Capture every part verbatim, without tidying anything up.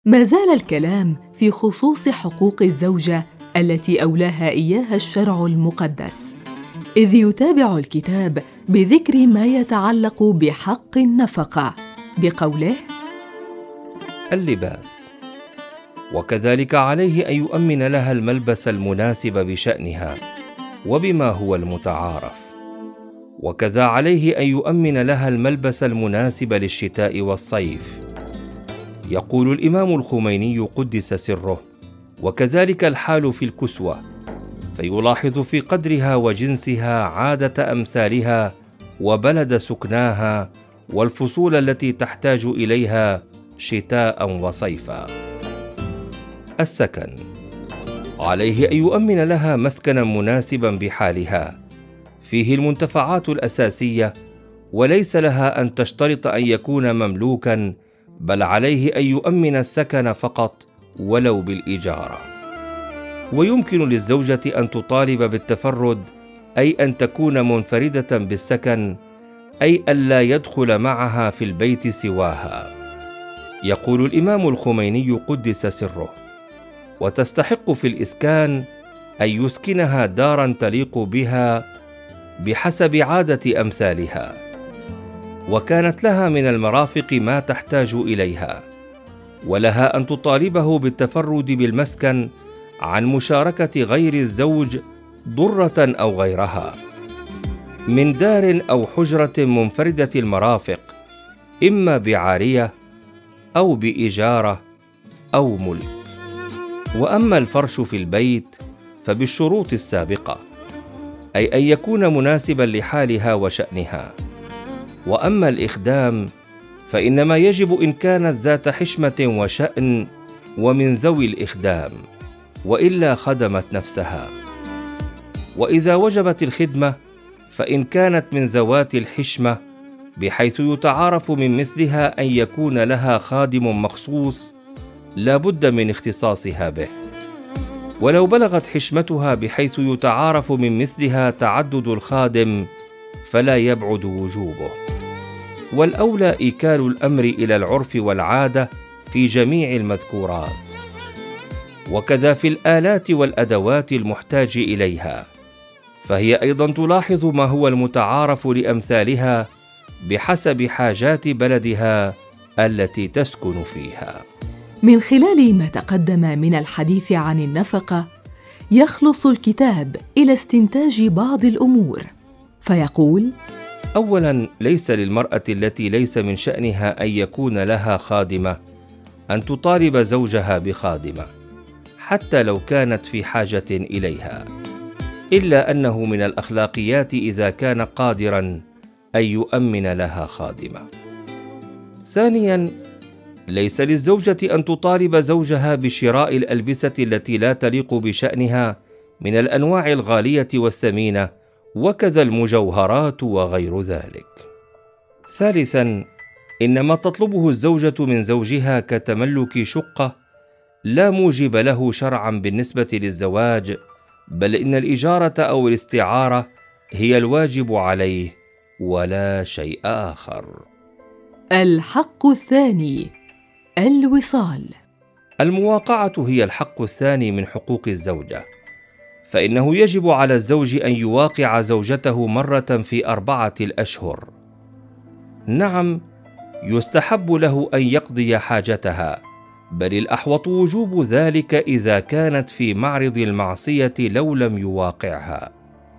ما زال الكلام في خصوص حقوق الزوجة التي أولاها إياها الشرع المقدس، إذ يتابع الكتاب بذكر ما يتعلق بحق النفقة بقوله: اللباس، وكذلك عليه أن يؤمن لها الملبس المناسب بشأنها وبما هو المتعارف، وكذا عليه أن يؤمن لها الملبس المناسب للشتاء والصيف. يقول الإمام الخميني قدس سره: وكذلك الحال في الكسوة، فيلاحظ في قدرها وجنسها عادة أمثالها وبلد سكناها والفصول التي تحتاج إليها شتاء وصيفا. السكن، عليه أن يؤمن لها مسكنا مناسبا بحالها فيه المنتفعات الأساسية، وليس لها أن تشترط أن يكون مملوكا، بل عليه أن يؤمن السكن فقط ولو بالإجارة. ويمكن للزوجة أن تطالب بالتفرد، أي أن تكون منفردة بالسكن، أي ألا يدخل معها في البيت سواها. يقول الإمام الخميني قدس سره: وتستحق في الإسكان أن يسكنها دارا تليق بها بحسب عادة أمثالها، وكانت لها من المرافق ما تحتاج إليها، ولها أن تطالبه بالتفرد بالمسكن عن مشاركة غير الزوج ضرة أو غيرها، من دار أو حجرة منفردة المرافق، إما بعارية أو بإجارة أو ملك. وأما الفرش في البيت فبالشروط السابقة، أي أن يكون مناسبا لحالها وشأنها. وأما الإخدام فإنما يجب إن كانت ذات حشمة وشأن ومن ذوي الإخدام، وإلا خدمت نفسها. وإذا وجبت الخدمة فإن كانت من ذوات الحشمة، بحيث يتعارف من مثلها أن يكون لها خادم مخصوص لا بد من اختصاصها به. ولو بلغت حشمتها بحيث يتعارف من مثلها تعدد الخادم فلا يبعد وجوبه. والأولى إيكال الأمر إلى العرف والعادة في جميع المذكورات، وكذا في الآلات والأدوات المحتاج إليها، فهي أيضا تلاحظ ما هو المتعارف لأمثالها بحسب حاجات بلدها التي تسكن فيها. من خلال ما تقدم من الحديث عن النفقة، يخلص الكتاب إلى استنتاج بعض الأمور، فيقول: أولاً، ليس للمرأة التي ليس من شأنها أن يكون لها خادمة أن تطالب زوجها بخادمة، حتى لو كانت في حاجة إليها، إلا أنه من الأخلاقيات إذا كان قادراً أن يؤمن لها خادمة. ثانياً، ليس للزوجة أن تطالب زوجها بشراء الألبسة التي لا تليق بشأنها من الأنواع الغالية والثمينة، وكذا المجوهرات وغير ذلك. ثالثاً، إن ما تطلبه الزوجة من زوجها كتملك شقة لا موجب له شرعاً بالنسبة للزواج، بل إن الإجارة أو الاستعارة هي الواجب عليه ولا شيء آخر. الحق الثاني: الوصال. المواقعة هي الحق الثاني من حقوق الزوجة، فإنه يجب على الزوج أن يواقع زوجته مرة في أربعة الأشهر. نعم، يستحب له أن يقضي حاجتها، بل الأحوط وجوب ذلك إذا كانت في معرض المعصية لو لم يواقعها.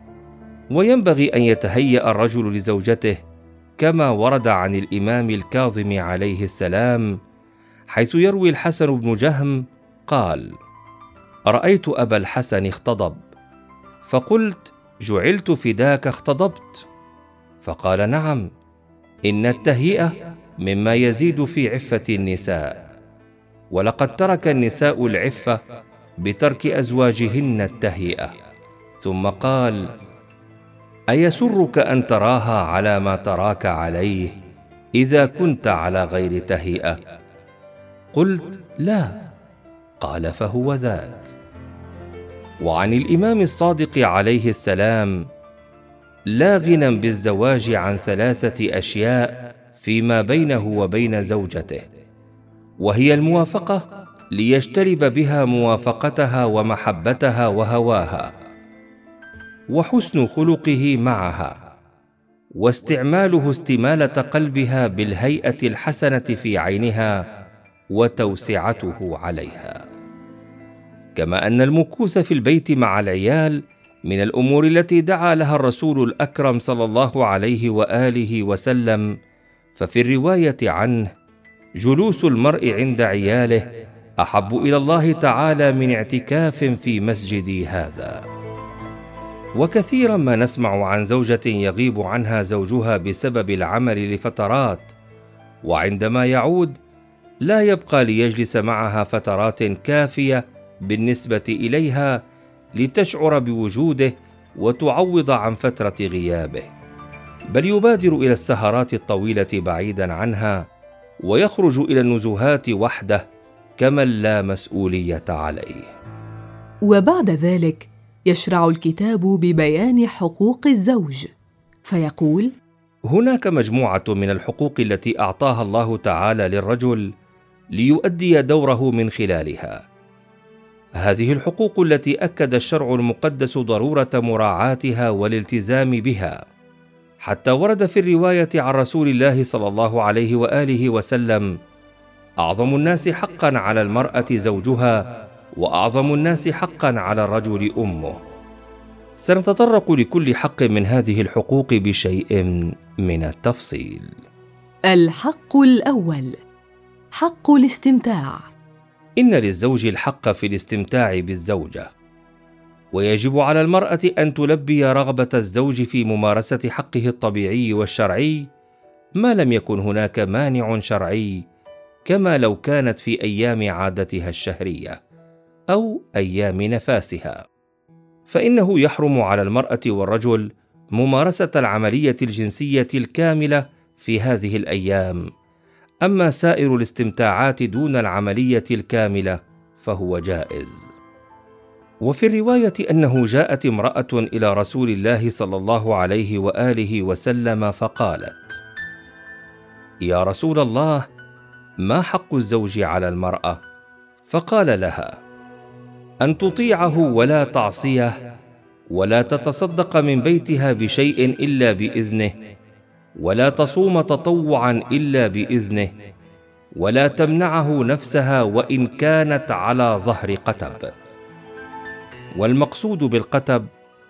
وينبغي أن يتهيأ الرجل لزوجته كما ورد عن الإمام الكاظم عليه السلام، حيث يروي الحسن بن جهم قال: رأيت أبا الحسن اختضب، فقلت: جعلت فداك اختضبت؟ فقال: نعم، إن التهيئة مما يزيد في عفة النساء، ولقد ترك النساء العفة بترك أزواجهن التهيئة. ثم قال: أيسرك أن تراها على ما تراك عليه إذا كنت على غير تهيئة؟ قلت: لا. قال: فهو ذاك. وعن الإمام الصادق عليه السلام: لا غنى بالزواج عن ثلاثة أشياء فيما بينه وبين زوجته: وهي الموافقة ليجتلب بها موافقتها ومحبتها وهواها، وحسن خلقه معها، واستعماله استمالة قلبها بالهيئة الحسنة في عينها وتوسعته عليها. كما أن المكوث في البيت مع العيال من الأمور التي دعا لها الرسول الأكرم صلى الله عليه وآله وسلم، ففي الرواية عنه: جلوس المرء عند عياله أحب إلى الله تعالى من اعتكاف في مسجدي هذا. وكثيرا ما نسمع عن زوجة يغيب عنها زوجها بسبب العمل لفترات، وعندما يعود لا يبقى ليجلس معها فترات كافية بالنسبة إليها لتشعر بوجوده وتعوض عن فترة غيابه، بل يبادر إلى السهرات الطويلة بعيدا عنها، ويخرج إلى النزهات وحده كمن لا مسؤولية عليه. وبعد ذلك يشرع الكتاب ببيان حقوق الزوج، فيقول: هناك مجموعة من الحقوق التي أعطاها الله تعالى للرجل ليؤدي دوره من خلالها. هذه الحقوق التي أكد الشرع المقدس ضرورة مراعاتها والالتزام بها، حتى ورد في الرواية عن رسول الله صلى الله عليه وآله وسلم: أعظم الناس حقا على المرأة زوجها، وأعظم الناس حقا على الرجل أمه. سنتطرق لكل حق من هذه الحقوق بشيء من التفصيل. الحق الأول: حق الاستمتاع. إن للزوج الحق في الاستمتاع بالزوجة، ويجب على المرأة أن تلبي رغبة الزوج في ممارسة حقه الطبيعي والشرعي ما لم يكن هناك مانع شرعي، كما لو كانت في أيام عادتها الشهرية أو أيام نفاسها، فإنه يحرم على المرأة والرجل ممارسة العملية الجنسية الكاملة في هذه الأيام. أما سائر الاستمتاعات دون العملية الكاملة فهو جائز. وفي الرواية أنه جاءت امرأة إلى رسول الله صلى الله عليه وآله وسلم فقالت: يا رسول الله، ما حق الزوج على المرأة؟ فقال لها: أن تطيعه ولا تعصيه، ولا تتصدق من بيتها بشيء إلا بإذنه، ولا تصوم تطوعا إلا بإذنه، ولا تمنعه نفسها وإن كانت على ظهر قتب. والمقصود بالقتب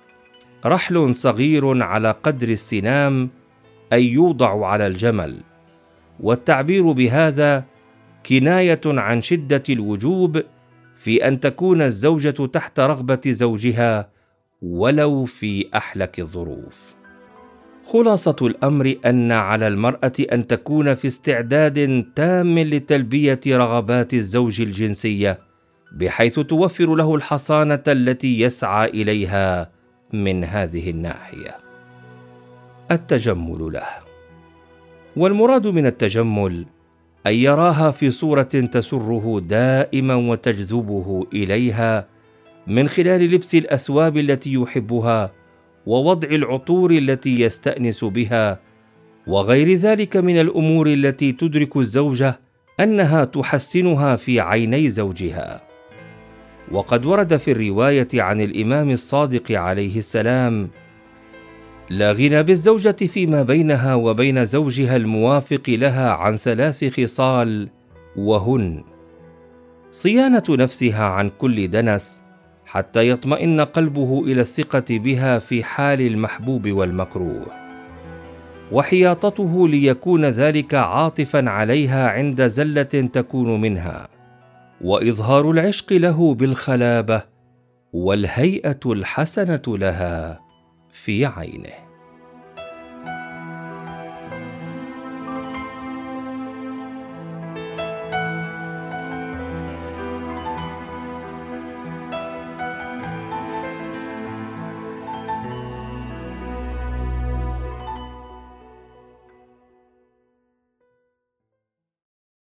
رحل صغير على قدر السنام، أي يوضع على الجمل، والتعبير بهذا كناية عن شدة الوجوب في أن تكون الزوجة تحت رغبة زوجها ولو في أحلك الظروف. خلاصة الأمر أن على المرأة أن تكون في استعداد تام لتلبية رغبات الزوج الجنسية، بحيث توفر له الحصانة التي يسعى إليها من هذه الناحية. التجمل له، والمراد من التجمل أن يراها في صورة تسره دائما وتجذبه إليها، من خلال لبس الأثواب التي يحبها، ووضع العطور التي يستأنس بها، وغير ذلك من الأمور التي تدرك الزوجة أنها تحسنها في عيني زوجها. وقد ورد في الرواية عن الإمام الصادق عليه السلام: لا غنى بالزوجة فيما بينها وبين زوجها الموافق لها عن ثلاث خصال، وهن: صيانة نفسها عن كل دنس حتى يطمئن قلبه إلى الثقة بها في حال المحبوب والمكروه، وحياطته ليكون ذلك عاطفا عليها عند زلة تكون منها، وإظهار العشق له بالخلابة والهيئة الحسنة لها في عينه.